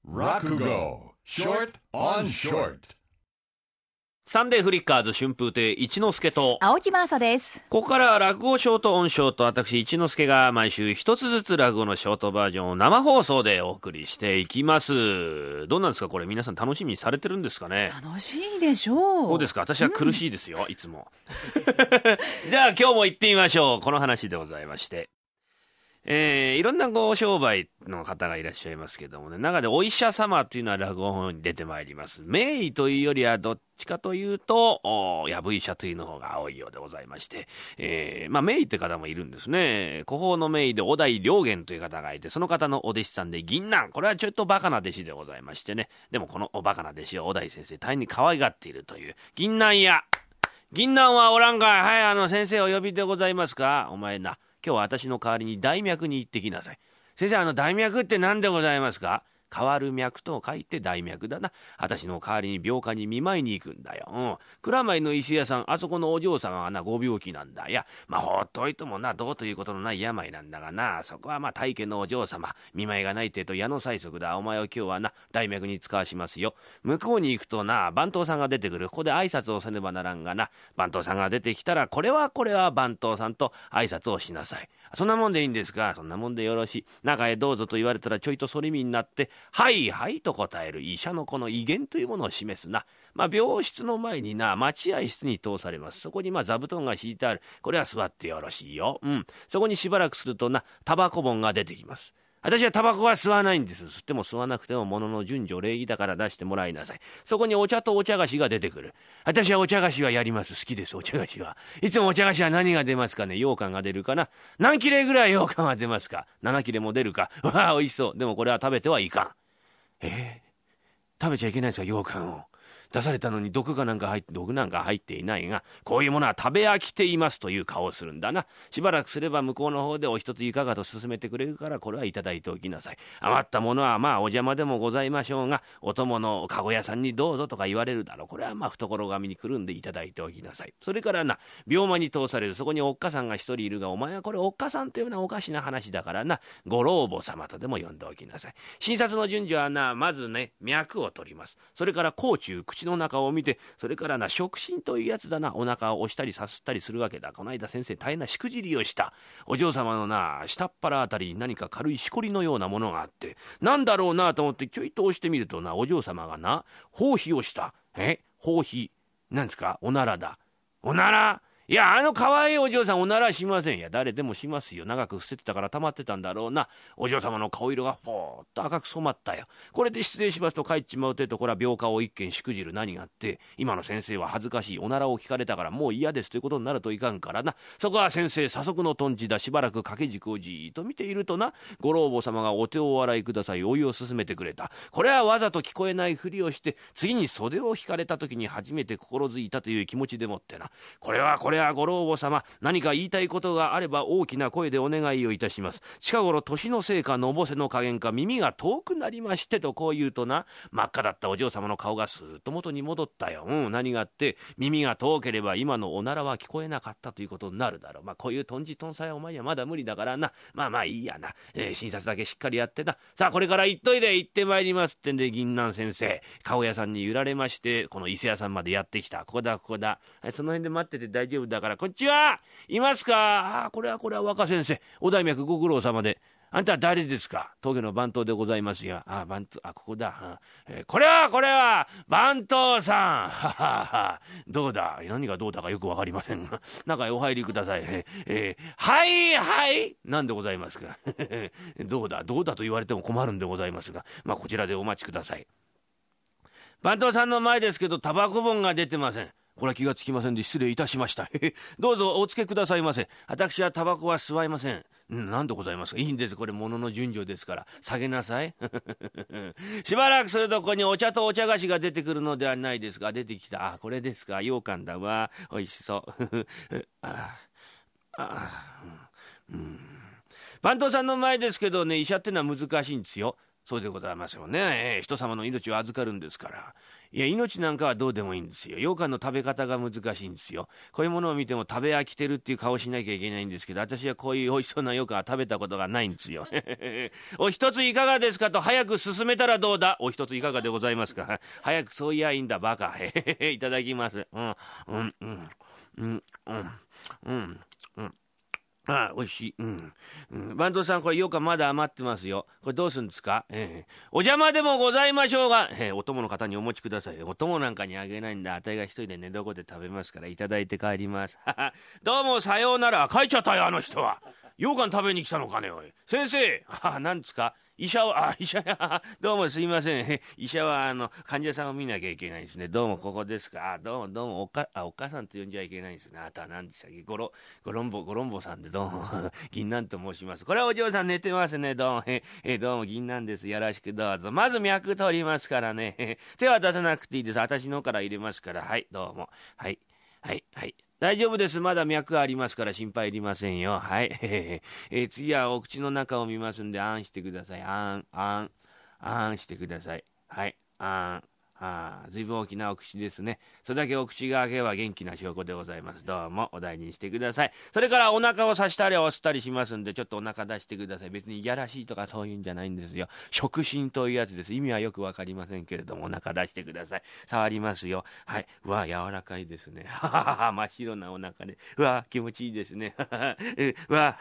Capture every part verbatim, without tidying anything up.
Rakugo Short on Short。 サンデーフリッカーズ春風亭一之輔と青木真麻です。 ここからは落語ショートオンショート、私一之輔が毎週一つずつ落語のショートバージョンを生放送でお送りしていきます。どうなんですかこれ、皆さん楽しみにされてるんですかね。 楽しいでしょう。 そうですか。私は苦しいですよ、うん、いつもじゃあ今日も行ってみましょう。この話でございまして、えー、いろんなご商売の方がいらっしゃいますけどもね、中でお医者様というのは落語本に出てまいります。名医というよりはどっちかというとやぶ医者というの方が多いようでございまして、えー、まあ名医という方もいるんですね。古法の名医で小田井良源という方がいて、その方のお弟子さんで銀杏、これはちょっとバカな弟子でございましてね、でもこのバカな弟子を小田井先生大変に可愛がっているという銀杏屋。銀杏はおらんかい。はい、あの先生お呼びでございますか。お前な、今日は私の代わりに大脈に行ってきなさい。先生、あの大脈って何でございますか。変わる脈と書いて大脈だな。私の代わりに病科に見舞いに行くんだよ。うん。蔵前の石屋さん、あそこのお嬢様はな、ご病気なんだ。いや、まあほっといてもな、どうということのない病なんだがな、そこはまあ大家のお嬢様、見舞いがないてと矢の催促だ。お前を今日はな、大脈に使わしますよ。向こうに行くとな、番頭さんが出てくる。ここで挨拶をせねばならんがな、番頭さんが出てきたら、これはこれは番頭さんと挨拶をしなさい。そんなもんでいいんですか。そんなもんでよろしい。中へどうぞと言われたらちょいと反り身になって、はいはいと答える医者のこの威厳というものを示すな。まあ病室の前にな、待合室に通されます。そこにまあ座布団が敷いてある。これは座ってよろしいよ。うん。そこにしばらくするとな、タバコ本が出てきます。私はタバコは吸わないんです。吸っても吸わなくてもものの順序礼儀だから出してもらいなさい。そこにお茶とお茶菓子が出てくる。私はお茶菓子はやります。好きです。お茶菓子は。いつもお茶菓子は何が出ますかね。羊羹が出るかな。何切れぐらい羊羹が出ますか。なな切れも出るか。わあ美味しそう。でもこれは食べてはいかん。えー、食べちゃいけないですか。羊羹を出されたのに毒がなんか入って毒なんか入っていないが、こういうものは食べ飽きていますという顔をするんだな。しばらくすれば向こうの方でお一ついかがと勧めてくれるから、これはいただいておきなさい。余ったものはまあお邪魔でもございましょうが、お供の籠屋さんにどうぞとか言われるだろう。これはまあ懐紙にくるんでいただいておきなさい。それからな、病間に通される。そこにおっかさんが一人いるが、お前はこれおっかさんというのはおかしな話だからな、ご老母様とでも呼んでおきなさい。診察の順序はな、まずね、脈を取ります。それから口中、口の中を見て、それからな、触診というやつだな。お腹を押したりさすったりするわけだ。この間先生大変なしくじりをした。お嬢様のな、下っ腹あたりに何か軽いしこりのようなものがあって、なんだろうなと思ってちょいと押してみるとな、お嬢様がな、放屁をした。え放屁なんですか。おならだ。おなら。いや、あの可愛いお嬢さんおならしません。いや、誰でもしますよ。長く伏せてたから溜まってたんだろうな。お嬢様の顔色がほーっと赤く染まったよ。これで失礼しますと帰っちまうてと、これは病家を一件しくじる何があって、今の先生は恥ずかしいおならを聞かれたからもう嫌ですということになるといかんからな。そこは先生左側のとんちだ。しばらく掛け軸をじーっと見ているとな、ご老母様がお手をお洗いください、お湯を勧めてくれた。これはわざと聞こえないふりをして、次に袖を引かれた時に初めて心づいたという気持ちでもってな、これはこれはご老母様、何か言いたいことがあれば大きな声でお願いをいたします。近頃年のせいかのぼせの加減か耳が遠くなりましてと、こう言うとな、真っ赤だったお嬢様の顔がスーッと元に戻ったよ。うん、何があって、耳が遠ければ今のおならは聞こえなかったということになるだろう。まあこういうとんじとんさいお前にはまだ無理だからな。まあまあいいやな、えー、診察だけしっかりやってな。さあこれから行っといで、行ってまいりますってんで、銀杏先生顔屋さんに揺られまして、この伊勢屋さんまでやってきた。ここだここだ、その辺で待ってて大丈夫だから。こんにちはいますか。あ、これはこれは若先生、お大脈ご苦労様で。あんたは誰ですか。峠の番頭でございますよ。あ、番頭、あ、ここだ、はえー、これはこれは番頭さん。ははは。どうだ、何がどうだかよくわかりませんが、中へお入りください。えーえー、はいはいなんでございますか。どうだどうだと言われても困るんでございますが、まあこちらでお待ちください。番頭さんの前ですけどタバコ本が出てません。これは気がつきませんで失礼いたしました。どうぞお付けくださいませ。私はタバコは吸いません。なんでございますか。いいんです、これ物の順序ですから下げなさい。しばらくするとここにお茶とお茶菓子が出てくるのではないですか。出てきた。あ、これですか。羊羹だわ、おいしそう。ああ、うん、番頭さんの前ですけどね、医者ってのは難しいんですよ。 そうでございますよね、えー、人様の命を預かるんですから。いや、命なんかはどうでもいいんですよ。羊羹の食べ方が難しいんですよ。こういうものを見ても食べ飽きてるっていう顔しなきゃいけないんですけど、私はこういう美味しそうな羊羹は食べたことがないんですよお一ついかがですかと早く進めたらどうだ。お一ついかがでございますか早くそういやいいんだバカいただきます。うんうんうんうんうんうんうんああ、美味しい。うん。うん、番頭さん、これ羊羹まだ余ってますよ。これどうするんですか？ええ、お邪魔でもございましょうが、ええ、お供の方にお持ちください。お供なんかにあげないんだ。あたいが一人で寝床で食べますから、いただいて帰ります。どうもさようなら。帰っちゃったよ、あの人は。羊羹食べに来たのかね、おい。先生、あ、なんですか？医者は、あ、医者や、どうもすいません。医者は、あの、患者さんを見なきゃいけないですね。どうもここですか。あ、どうもどうも、おか、あ、お母さんと呼んじゃいけないんですね。あとは何でしたっけ。ごろ、ごろんぼ、ごろんぼさんでどうも、銀杏と申します。これはお嬢さん寝てますね。どうも、え、え、どうも銀杏です。よろしくどうぞ。まず脈取りますからね。手は出さなくていいです。私のから入れますから。はい、どうも。はい、はい、はい。大丈夫です。まだ脈ありますから心配いりませんよ。はい。えー、次はお口の中を見ますんで、あんしてください。あん、あん、あんしてください。はい。あん。ああ、ずいぶん大きなお口ですね。それだけお口が開けば元気な証拠でございます。どうもお大事にしてください。それからお腹を刺したり押したりしますんで、ちょっとお腹出してください。別にいやらしいとかそういうんじゃないんですよ。触診というやつです。意味はよくわかりませんけれども、お腹出してください。触りますよ。はい。うわ、柔らかいですね。ははは、真っ白なお腹で。うわ、気持ちいいですね。うわ、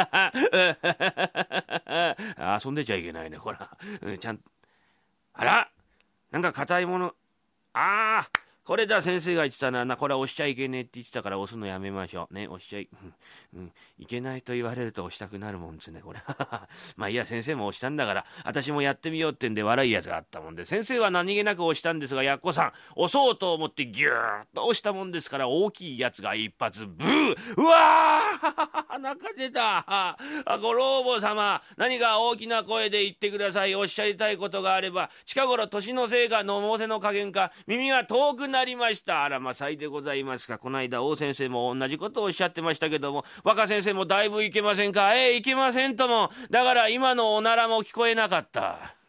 遊んでちゃいけないね、ほら。ちゃん、あら、なんか硬いもの、ああ、これだ。先生が言ってたな、なこれは押しちゃいけねえって言ってたから押すのやめましょうね。押しちゃい、うん、いけないと言われると押したくなるもんですね、これまあいや、先生も押したんだから私もやってみようってんで笑いやつがあったもんで、先生は何気なく押したんですが、やっこさん押そうと思ってギューッと押したもんですから、大きいやつが一発ブー、うわー中出た。あ、ご老母様、何か大きな声で言ってください。おっしゃりたいことがあれば。近頃年のせいかのもせの加減か耳が遠くなりました。あらまさいでございますか。この間王先生も同じことをおっしゃってましたけども、若先生もだいぶいけませんか。ええ、いけませんとも。だから今のおならも聞こえなかった。